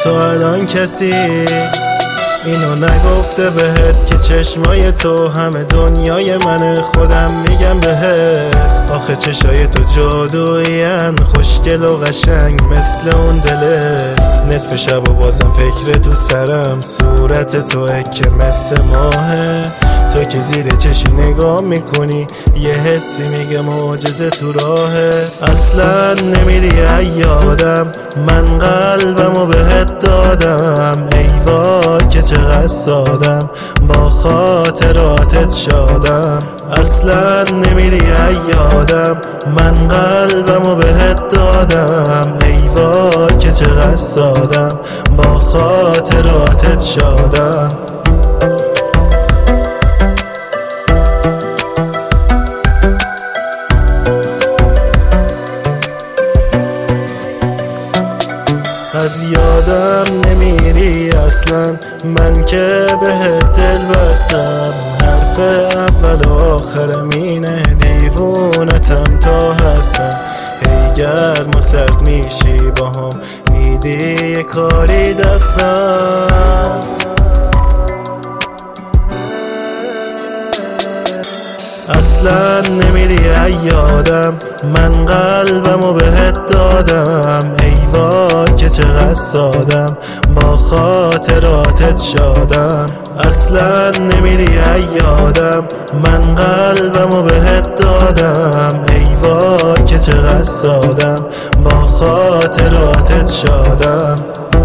تو الان کسی اینو نگفته بهت که چشمای تو همه دنیای منه؟ خودم میگم بهت آخه چشای تو جادوین، خوشگل و قشنگ مثل اون دله. نصف شب و بازم فکر تو سرم، صورت توه که مثل ماهه. تو که زیر چشی نگاه میکنی یه حسی میگه معجزه تو راهه. اصلا نمیری یادم، من قلبمو بهت دادم. ای وای که چقدر سادم، با خاطراتت شادم. اصلا نمیری یادم، من قلبمو بهت دادم. ای وای که چقدر سادم، با خاطراتت شادم. از یادم نمیری اصلا، من که بهت دل بستم. حرف اول و آخرم اینه، دیوونتم تا هستم. ای گرم و سرد میشی با هم، میدی یه کاری دستم. اصلا نمیری یادم، من قلبمو بهت دادم. ای وای که چقدر سادم، با خاطراتت شادم. اصلا نمیری یادم، من قلبمو بهت دادم. ای وای که چقدر سادم، با خاطراتت شادم.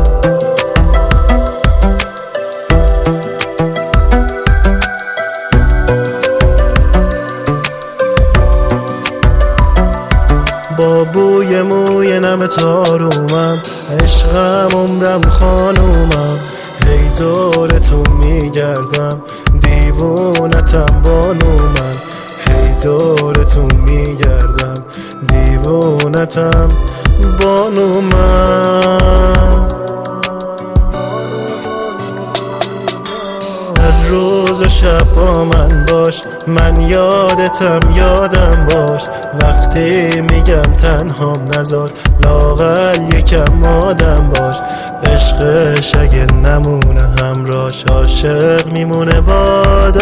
با بوی موی نم تارومم، عشقم عمرم خانومم. هی دورتون میگردم، دیوونتم بانو من. هی دورتون میگردم، دیوونتم بانو من. هر روز و شب با من باش، من یادتم یادم باش. وقتی میگم تنهام نذار، لااقل یکم آدم باش. عشقش اگه نمونه همراش، عاشق میمونه با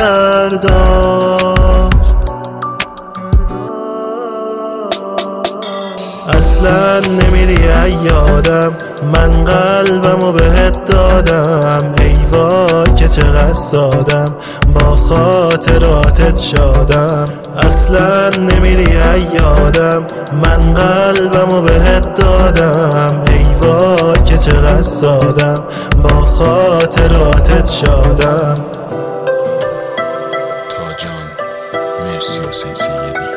درداش. اصلا نمیری یادم، من قلبمو بهت دادم. ای وای که چقدر سادم، با خاطراتت شادم. اصلا نمیری یادم، من قلبمو بهت دادم. ای وای که چقدر سادم، با خاطراتت شادم. تا جان مرسی حسین سیدی.